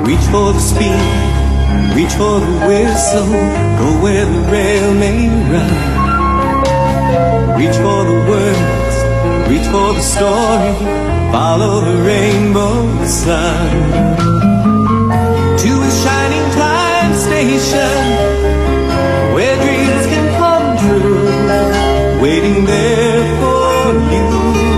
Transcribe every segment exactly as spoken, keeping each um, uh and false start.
Reach for the speed, reach for the whistle, go where the rail may run. Reach for the words, reach for the story, follow the rainbow sun. To a shining time station, where dreams can come true, waiting there for you.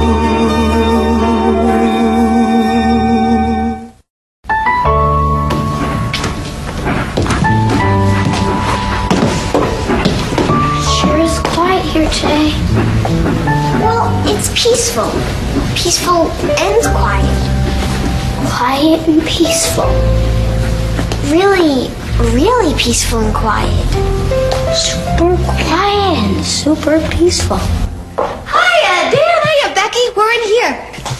Today. Well, it's peaceful. Peaceful and quiet. Quiet and peaceful. Really, really peaceful and quiet. Super quiet and super peaceful. Hiya, Dan. Hiya, Becky. We're in here.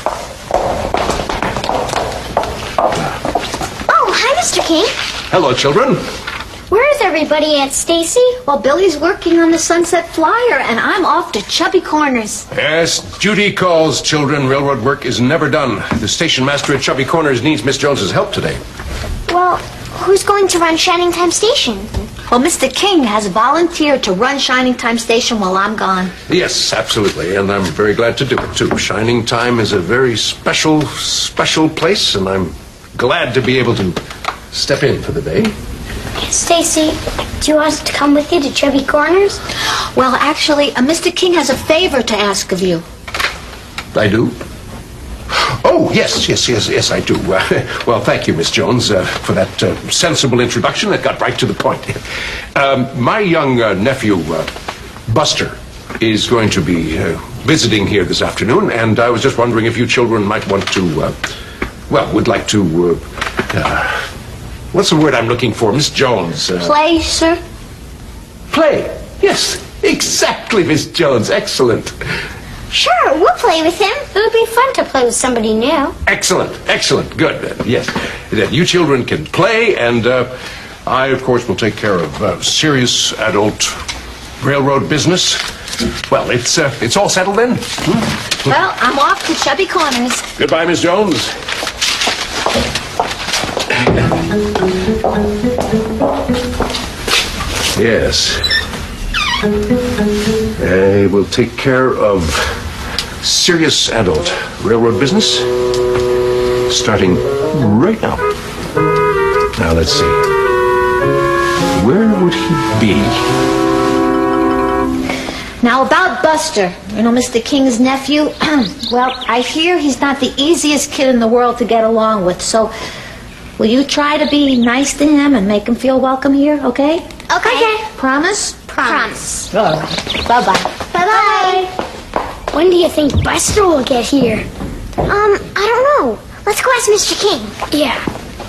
Oh, hi, Mister King. Hello, children. Where's everybody at, Stacy? Well, Billy's working on the Sunset Flyer, and I'm off to Chubby Corners. Yes, duty calls, children. Railroad work is never done. The station master at Chubby Corners needs Miss Jones's help today. Well, who's going to run Shining Time Station? Well, Mister King has volunteered to run Shining Time Station while I'm gone. Yes, absolutely, and I'm very glad to do it, too. Shining Time is a very special, special place, and I'm glad to be able to step in for the day. Stacy, do you want us to come with you to Chubby Corners? Well, actually, uh, Mister King has a favor to ask of you. I do? Oh, yes, yes, yes, yes, I do. Uh, well, thank you, Miss Jones, uh, for that uh, sensible introduction that got right to the point. Um, my young uh, nephew, uh, Buster, is going to be uh, visiting here this afternoon, and I was just wondering if you children might want to, uh, well, would like to, uh, uh, what's the word I'm looking for, Miss Jones? Uh, Play, sir? Play, yes, exactly, Miss Jones, excellent. Sure, we'll play with him. It would be fun to play with somebody new. Excellent, excellent, good, uh, yes. That you children can play, and uh, I, of course, will take care of uh, serious adult railroad business. Well, it's uh, it's all settled then? Hmm? Well, I'm off to Chubby Corners. Goodbye, Miss Jones. Yes. I will take care of serious adult railroad business starting right now. Now, let's see. Where would he be? Now, about Buster, you know, Mister King's nephew, well, I hear he's not the easiest kid in the world to get along with, so will you try to be nice to him and make him feel welcome here, okay? Okay. okay. Promise? Promise. All right. Bye-bye. Bye-bye. When do you think Buster will get here? Um, I don't know. Let's go ask Mister King. Yeah.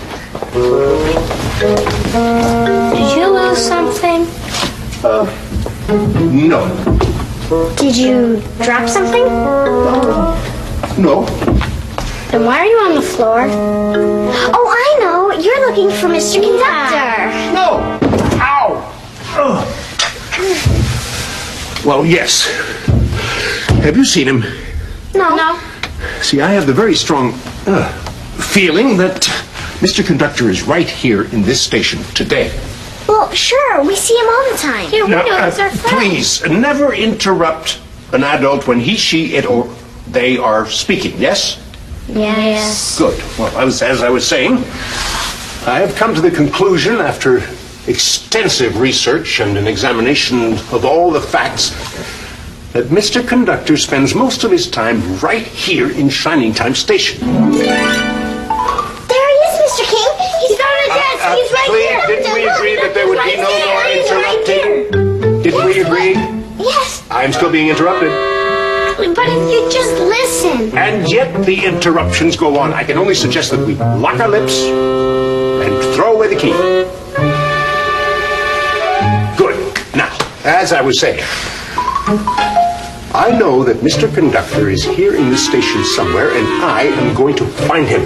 Did you lose something? Uh, no. Did you drop something? No. Then why are you on the floor? Oh, I know. You're looking for Mister Conductor. No. Ow. Ugh. Well, yes. Have you seen him? No. No. See, I have the very strong uh, feeling that Mister Conductor is right here in this station today. Well, sure. We see him all the time. Yeah, we now, know he's uh, our friend. Please, never interrupt an adult when he, she, it, or they are speaking, yes? Yes. Good. Well, I was, as I was saying, I have come to the conclusion, after extensive research and an examination of all the facts, that Mister Conductor spends most of his time right here in Shining Time Station. There he is, Mister King. He's on the desk. Uh, uh, He's right please, here. didn't we agree that there would right be no there. more He's interrupting? Right Didn't we agree? Yes. I'm still being interrupted. But if you just listen. And yet the interruptions go on. I can only suggest that we lock our lips and throw away the key. Good. Now, as I was saying, I know that Mister Conductor is here in this station somewhere, and I am going to find him.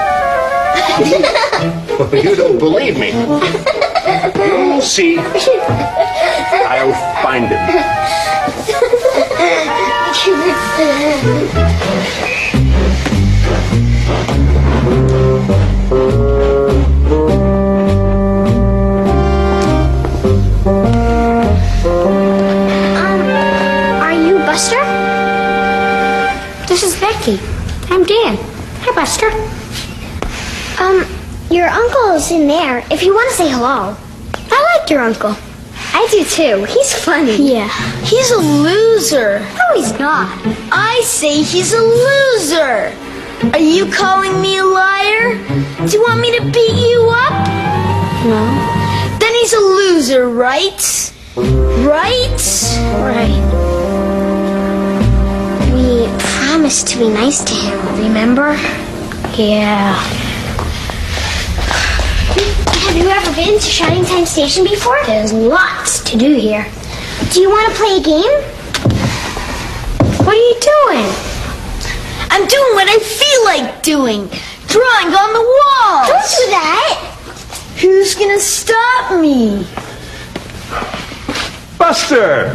You don't believe me. You'll see. I'll find him. Becky. I'm Dan. Hi, Buster. Um, your uncle's in there if you want to say hello. I like your uncle. I do too. He's funny. Yeah. He's a loser. No, he's not. I say he's a loser. Are you calling me a liar? Do you want me to beat you up? No. Then he's a loser, right? Right? Right. We promised to be nice to him, remember? Yeah. Have you ever been to Shining Time Station before? There's lots to do here. Do you want to play a game? What are you doing? I'm doing what I feel like doing. Drawing on the wall. Don't do that. Who's gonna stop me? Buster!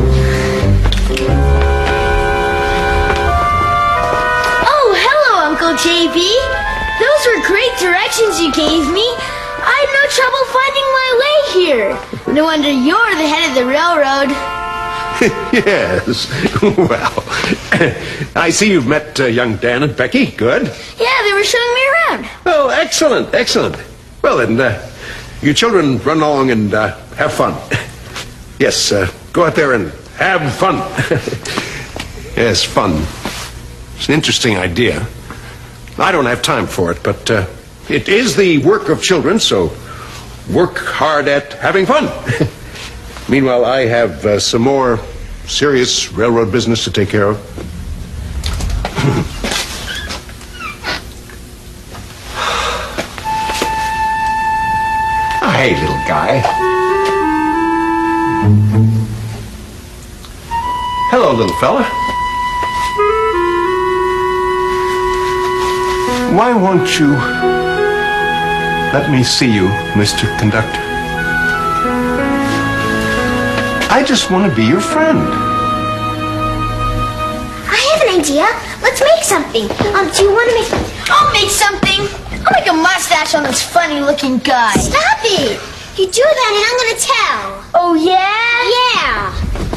Oh, hello, Uncle J B. Those were great directions you gave me. I had no trouble finding my way here. No wonder you're the head of the railroad. Yes. Well, I see you've met uh, young Dan and Becky. Good. Yeah, they were showing me around. Oh, excellent, excellent. Well, then, uh, you children run along and uh, have fun. Yes, uh, go out there and have fun. Yes, fun. It's an interesting idea. I don't have time for it, but uh, it is the work of children, so work hard at having fun. Meanwhile, I have uh, some more serious railroad business to take care of. Oh, hey, little guy. Hello, little fella. Why won't you let me see you, Mister Conductor? I just want to be your friend. I have an idea. Let's make something. Um, do you want to make... I'll make something. I'll make a mustache on this funny-looking guy. Stop it! You do that and I'm going to tell. Oh, yeah? Yeah.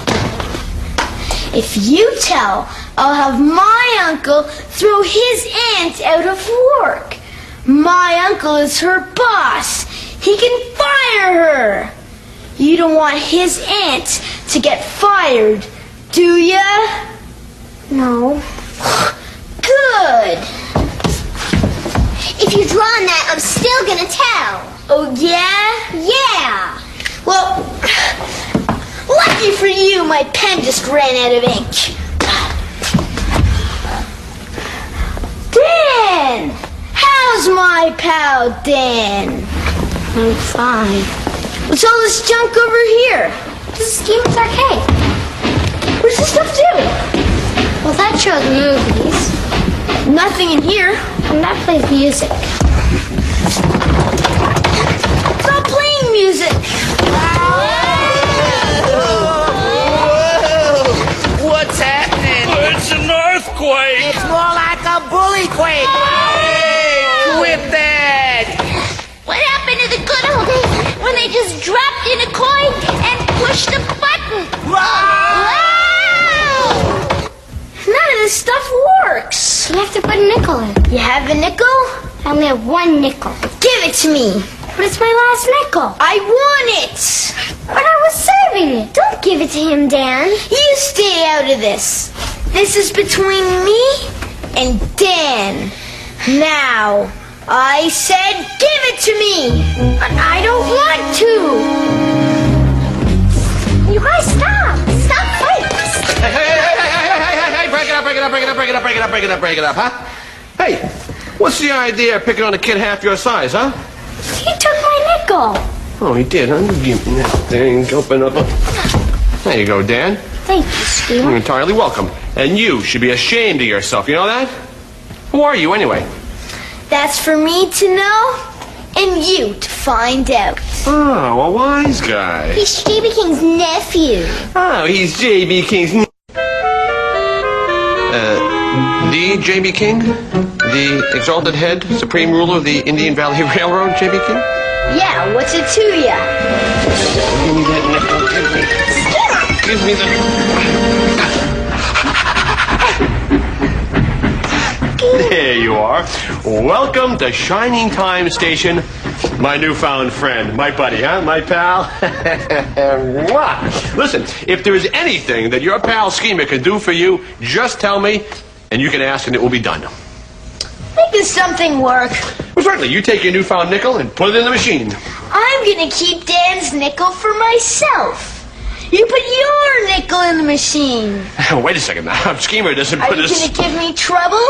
If you tell, I'll have my uncle throw his aunt out of work. My uncle is her boss. He can fire her. You don't want his aunt to get fired, do ya? No. Good. If you draw on that, I'm still going to tell. Oh, yeah? Yeah. Well, lucky for you, my pen just ran out of ink. Dan! How's my pal Dan? I'm fine. What's all this junk over here? This is Steven's Arcade. What does this stuff do? Well, that shows movies. Nothing in here. And that plays music. Stop playing music. Whoa! What's happening? It's an earthquake! It's more like a bully quake. Hey! Quit that! What happened to the good old days when they just dropped in a coin and pushed a button? Wow! None of this stuff works. You have to put a nickel in. You have a nickel? I only have one nickel. Give it to me. But it's my last nickel. I want it. But I was saving it. Don't give it to him, Dan. You stay out of this. This is between me and Dan. Now, I said give it to me. But I don't want to. You guys stop. Stop fighting. Hey, hey, hey, hey, hey, hey, hey, hey, break it up, break it up, break it up, break it up, break it up, break it up, break it up, huh? Hey, what's the idea of picking on a kid half your size, huh? He took my nickel. Oh, he did, huh? Give me that thing, open up. There you go, Dan. Thank you, Steven. You're entirely welcome. And you should be ashamed of yourself, you know that? Who are you, anyway? That's for me to know and you to find out. Oh, a wise guy. He's J B King's nephew. Oh, he's J B King's... Uh, the J B King? The exalted head, supreme ruler of the Indian Valley Railroad, J B King? Yeah, what's it to ya? Give me that nickel, give me... Give me the... There you are. Welcome to Shining Time Station, my newfound friend, my buddy, huh? My pal. Mwah. Listen, if there is anything that your pal Schemer can do for you, just tell me, and you can ask, and it will be done. Make something work. Well, certainly. You take your newfound nickel and put it in the machine. I'm gonna keep Dan's nickel for myself. You put your nickel in the machine. Wait a second now. Schemer doesn't Are put you his... gonna give me trouble?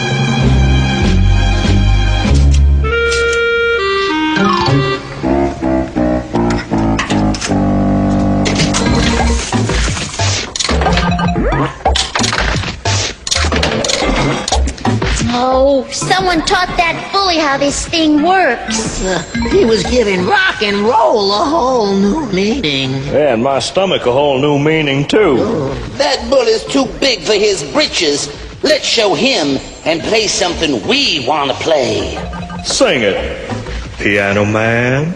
Oh, someone taught that bully how this thing works. Uh, he was giving rock and roll a whole new meaning. Yeah, and my stomach a whole new meaning, too. That bull is too big for his britches. Let's show him and play something we want to play. Sing it, Piano Man.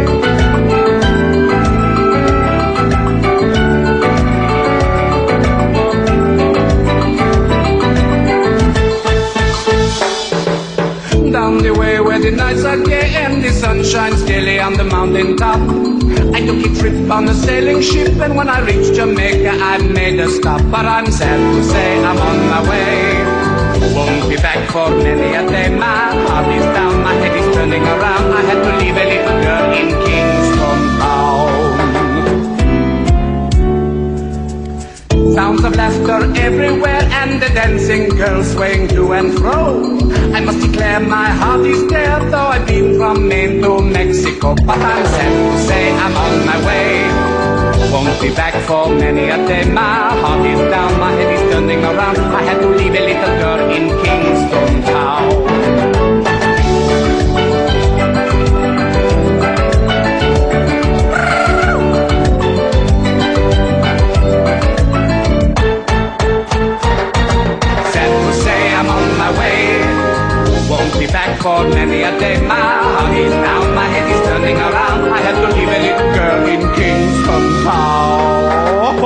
Down the way where the nights are gay and the sun shines daily on the mountain top. I took a trip on a sailing ship, and when I reached Jamaica I made a stop. But I'm sad to say I'm on my way. Won't be back for many a day. My heart is down, my head is turning around. I had to leave a little girl in Kingston town. Sounds of laughter everywhere and the dancing girls swaying to and fro. I must declare my heart is there, though I've been from Maine to Mexico. But I'm sad to say I'm on my way. Won't be back for many a day. My heart is down, my head is turning around. I had to leave a little girl in Kingston town. Back for many a day. My heart is down, my head is turning around. I had to leave a little girl in Kingston town.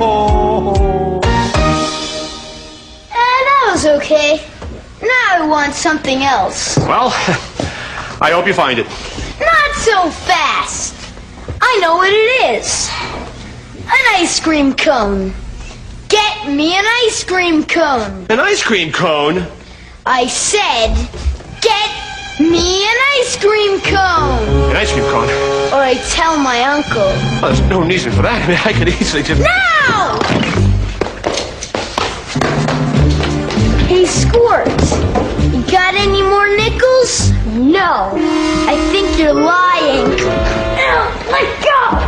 And that was okay. Now I want something else. Well, I hope you find it. Not so fast. I know what it is. An ice cream cone. Get me an ice cream cone. An ice cream cone? I said, get me an ice cream cone. An ice cream cone? Or I tell my uncle. Well, there's no reason for that. I mean, I could easily just... Now! Hey, Squirt, you got any more nickels? No. I think you're lying. Ow, let go!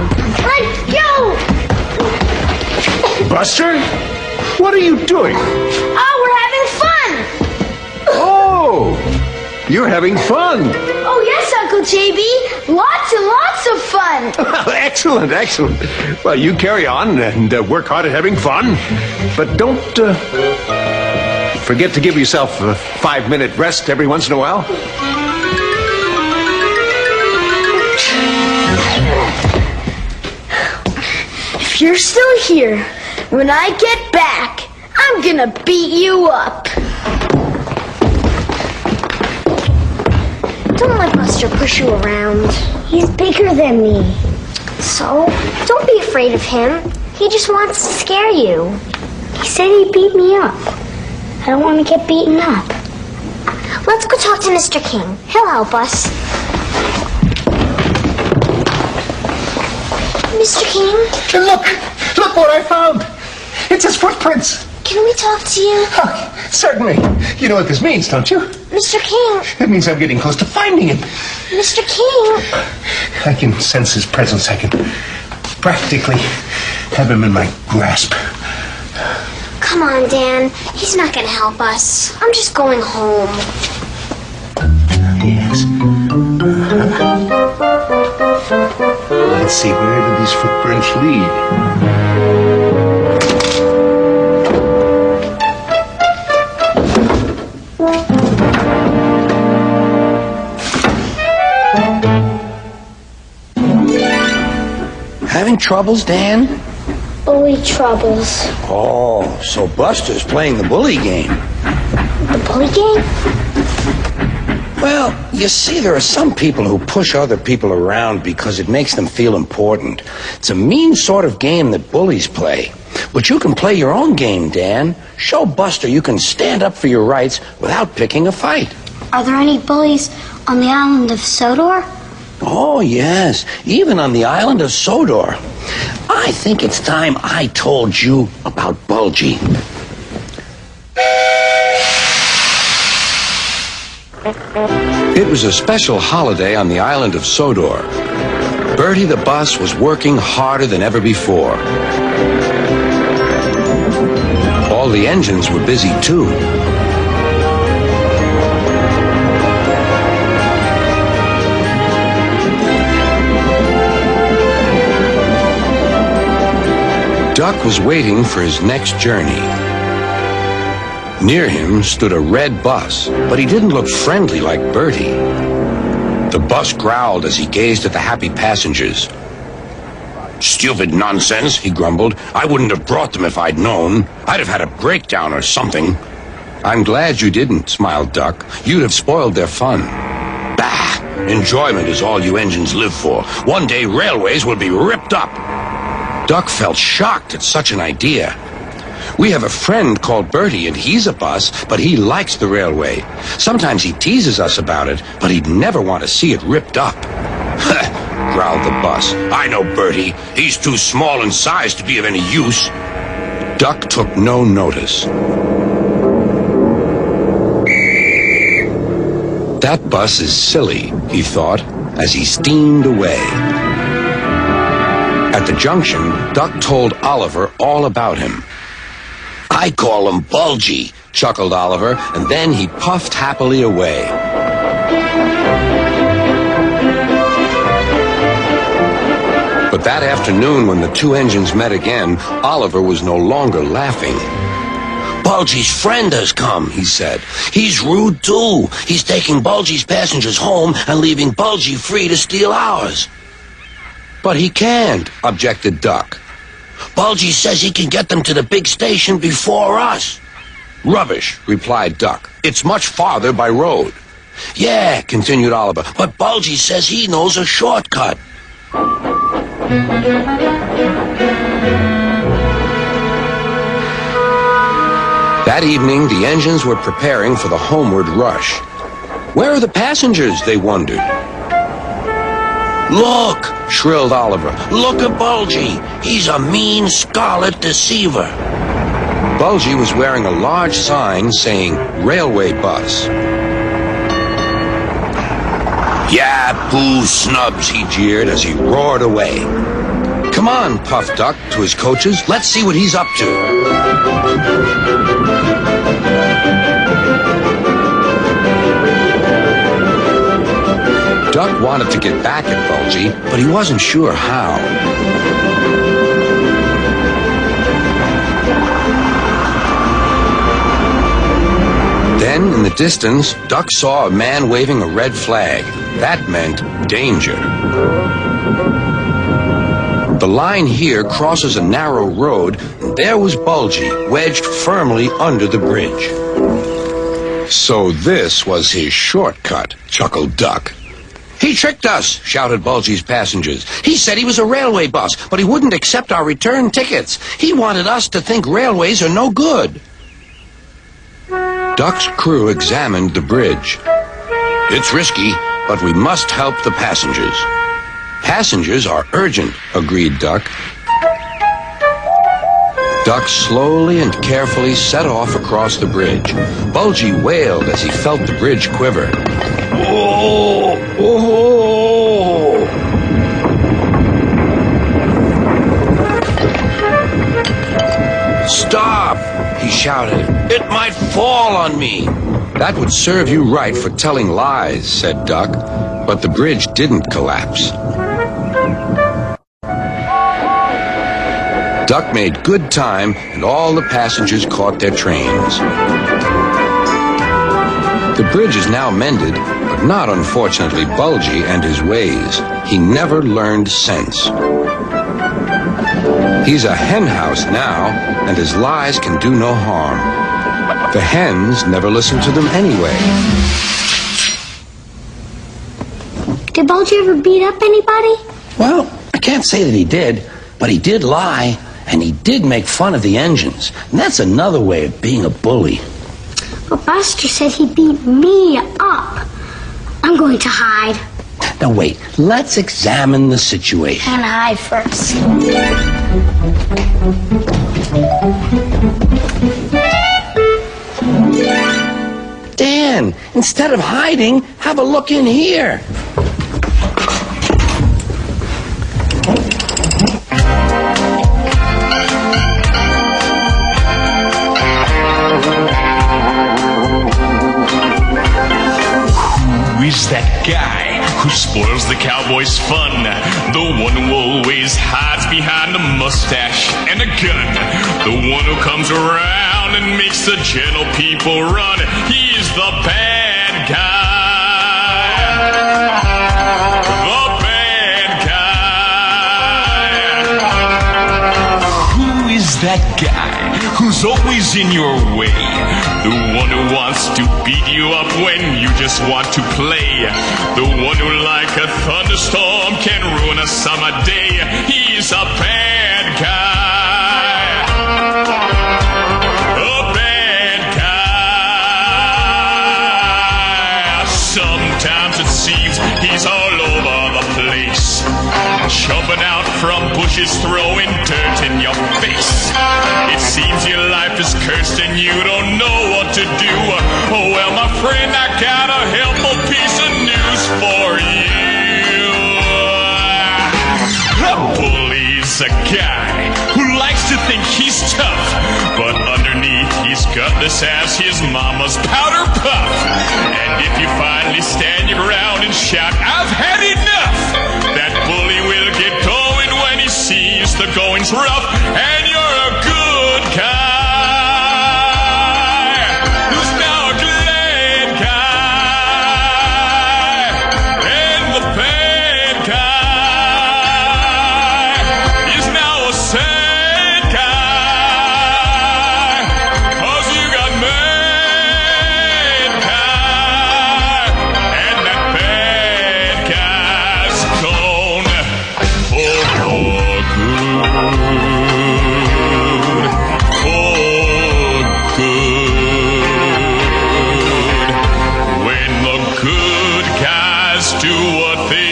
Let go! Buster? What are you doing? Oh, we're having fun! Oh, you're having fun. Oh, yes, Uncle J B. Lots and lots of fun. Excellent, excellent. Well, you carry on and uh, work hard at having fun. But don't uh, forget to give yourself a five-minute rest every once in a while. If you're still here, when I get back, I'm gonna beat you up. Don't let Buster push you around. He's bigger than me. So, don't be afraid of him. He just wants to scare you. He said he'd beat me up. I don't want to get beaten up. Let's go talk to Mister King. He'll help us. Mister King? Look! Look what I found! It's his footprints! Can we talk to you? Oh, certainly. You know what this means, don't you? Mister King. It means I'm getting close to finding him. Mister King. I can sense his presence. I can practically have him in my grasp. Come on, Dan. He's not going to help us. I'm just going home. Yes. Let's see, where do these footprints lead? Having troubles, Dan? Bully troubles. Oh, so Buster's playing the bully game. The bully gang? Well, you see, there are some people who push other people around because it makes them feel important. It's a mean sort of game that bullies play. But you can play your own game, Dan. Show Buster you can stand up for your rights without picking a fight. Are there any bullies on the island of Sodor? Oh, yes. Even on the island of Sodor. I think it's time I told you about Bulgy. It was a special holiday on the island of Sodor. Bertie the bus was working harder than ever before. All the engines were busy, too. Duck was waiting for his next journey. Near him stood a red bus, but he didn't look friendly like Bertie. The bus growled as he gazed at the happy passengers. "Stupid nonsense," he grumbled. "I wouldn't have brought them if I'd known. I'd have had a breakdown or something." "I'm glad you didn't," smiled Duck. "You'd have spoiled their fun." "Bah! Enjoyment is all you engines live for. One day railways will be ripped up." Duck felt shocked at such an idea. "We have a friend called Bertie, and he's a bus, but he likes the railway. Sometimes he teases us about it, but he'd never want to see it ripped up." growled the bus. "I know Bertie. He's too small in size to be of any use." Duck took no notice. That bus is silly, he thought, as he steamed away. At the junction, Duck told Oliver all about him. "I call him Bulgy," chuckled Oliver, and then he puffed happily away. But that afternoon, when the two engines met again, Oliver was no longer laughing. "Bulgy's friend has come," he said. "He's rude, too. He's taking Bulgy's passengers home and leaving Bulgy free to steal ours." "But he can't," objected Duck. "Bulgy says he can get them to the big station before us." "Rubbish," replied Duck. "It's much farther by road." "Yeah," continued Oliver, "but Bulgy says he knows a shortcut." That evening, the engines were preparing for the homeward rush. Where are the passengers, they wondered. "Look!" shrilled Oliver. "Look at Bulgy! He's a mean scarlet deceiver." Bulgy was wearing a large sign saying Railway Bus. "Yeah, boo snubs," he jeered as he roared away. "Come on," puffed Duck to his coaches. "Let's see what he's up to." Duck wanted to get back at Bulgy, but he wasn't sure how. Then, in the distance, Duck saw a man waving a red flag. That meant danger. The line here crosses a narrow road, and there was Bulgy, wedged firmly under the bridge. So this was his shortcut, chuckled Duck. "He tricked us," shouted Bulgy's passengers. "He said he was a railway bus, but he wouldn't accept our return tickets. He wanted us to think railways are no good." Duck's crew examined the bridge. "It's risky, but we must help the passengers." "Passengers are urgent," agreed Duck. Duck slowly and carefully set off across the bridge. Bulgy wailed as he felt the bridge quiver. "Oh! Oh!" "Stop!" he shouted. "It might fall on me." "That would serve you right for telling lies," said Duck, but the bridge didn't collapse. Duck made good time, and all the passengers caught their trains. The bridge is now mended, but not, unfortunately, Bulgy and his ways. He never learned sense. He's a hen house now, and his lies can do no harm. The hens never listened to them anyway. Did Bulgy ever beat up anybody? Well, I can't say that he did, but he did lie, and he did make fun of the engines. And that's another way of being a bully. But Buster said he beat me up. I'm going to hide. Now wait, let's examine the situation. And hide first. Dan, instead of hiding, have a look in here. Who is that guy who spoils the cowboy's fun? The one who always hides behind a mustache and a gun. The one who comes around and makes the gentle people run. He's the bad guy. The bad guy. Who is that guy who's always in your way? The one who wants to beat you up when you just want to play. The one who, like a thunderstorm, can ruin a summer day. He's a bad guy. A bad guy. Sometimes it seems he's all over the place, jumping out from bushes, throwing dirt in your face. It seems your life is cursed and you don't know what to do. Oh, well, my friend, I got a helpful piece of news for you. A bully's a guy who likes to think he's tough, but underneath he's gutless as his mama's powder puff. And if you finally stand your ground and shout, "I've had enough," that bully will get going when he sees the going's rough, and you're a good guy. Who's now a glad guy, and the bad guy is now a sad guy, 'cause you got mad guy, and that bad guy's gone for good. Do what they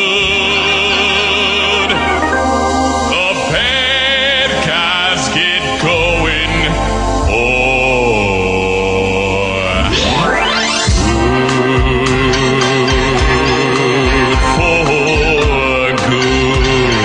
should. The bad guys get going for good.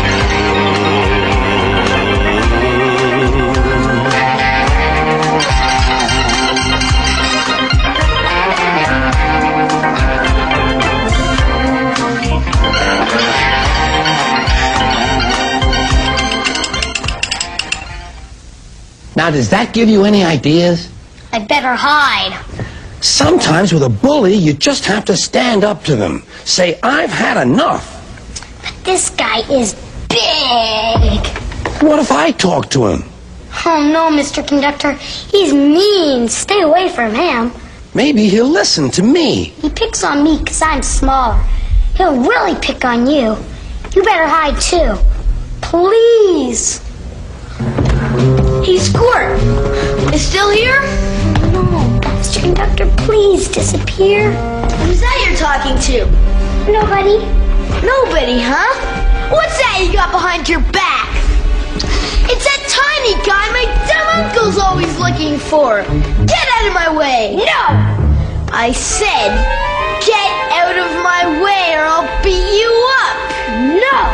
Now, does that give you any ideas? I better hide. Sometimes with a bully, you just have to stand up to them. Say, "I've had enough." But this guy is big. What if I talk to him? Oh, no, Mister Conductor. He's mean. Stay away from him. Maybe he'll listen to me. He picks on me because I'm smaller. He'll really pick on you. You better hide, too. Please. Hey, Squirt. Is still here? No. Mister Conductor, please disappear. Who's that you're talking to? Nobody. Nobody, huh? What's that you got behind your back? It's that tiny guy my dumb uncle's always looking for. Get out of my way. No. I said, get out of my way or I'll beat you up. No.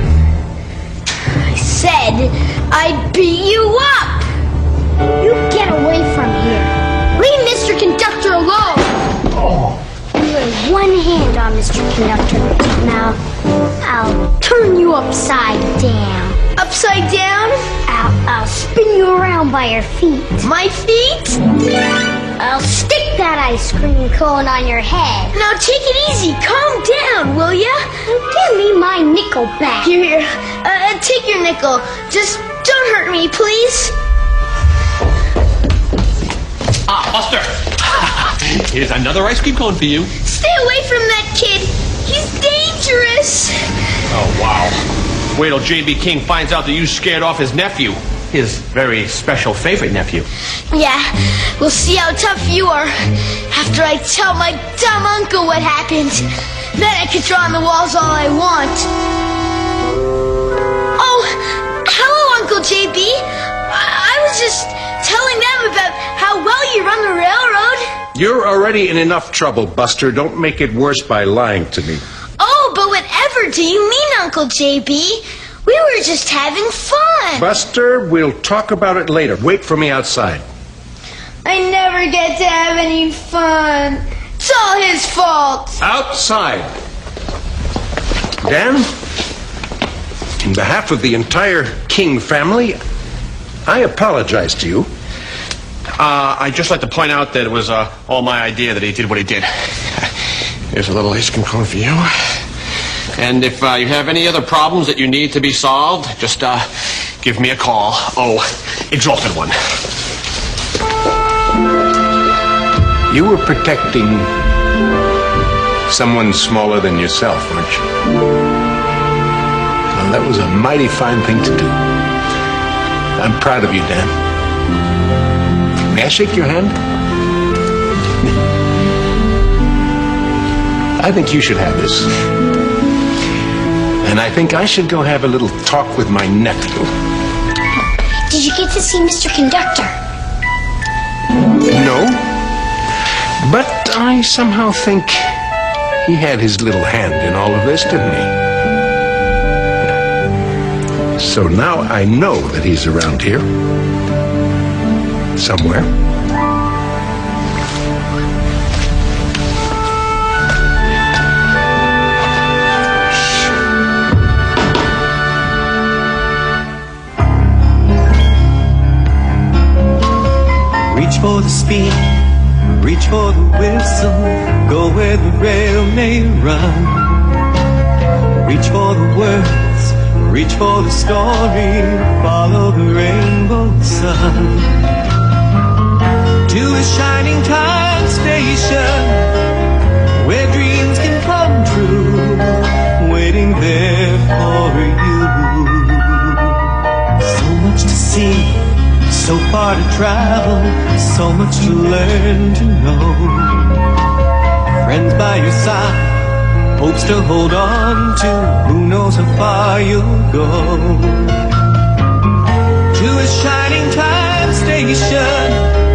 I said I'd beat you up. You get away from here. Leave Mister Conductor alone. Oh. You lay one hand on Mister Conductor. Now, I'll turn you upside down. Upside down? I'll, I'll spin you around by your feet. My feet? I'll stick that ice cream cone on your head. Now take it easy. Calm down, will ya? Give me my nickel back. Here, here. Uh, take your nickel. Just don't hurt me, please. Buster! Here's another ice cream cone for you. Stay away from that kid. He's dangerous. Oh, wow. Wait till J B. King finds out that you scared off his nephew. His very special favorite nephew. Yeah, we'll see how tough you are after I tell my dumb uncle what happened. Then I can draw on the walls all I want. Oh, hello, Uncle J B. I, I was just telling them about how well you run the railroad. You're already in enough trouble, Buster. Don't make it worse by lying to me. Oh, but whatever do you mean, Uncle J B? We were just having fun. Buster, we'll talk about it later. Wait for me outside. I never get to have any fun. It's all his fault. Outside. Dan, in behalf of the entire King family, I apologize to you. Uh, I'd just like to point out that it was uh, all my idea that he did what he did. Here's a little ice cream cone for you. And if uh, you have any other problems that you need to be solved, just uh, give me a call. Oh, exalted one. You were protecting someone smaller than yourself, weren't you? Well, that was a mighty fine thing to do. I'm proud of you, Dan. May I shake your hand? I think you should have this. And I think I should go have a little talk with my nephew. Did you get to see Mister Conductor? No. But I somehow think he had his little hand in all of this, didn't he? So now I know that he's around here. Somewhere. Reach for the speed, reach for the whistle, go where the rail may run. Reach for the words, reach for the story, follow the rainbow sun. To a shining time station, where dreams can come true, waiting there for you. So much to see, so far to travel, so much to learn to know. Friends by your side, hopes to hold on to, who knows how far you'll go. To a shining time station,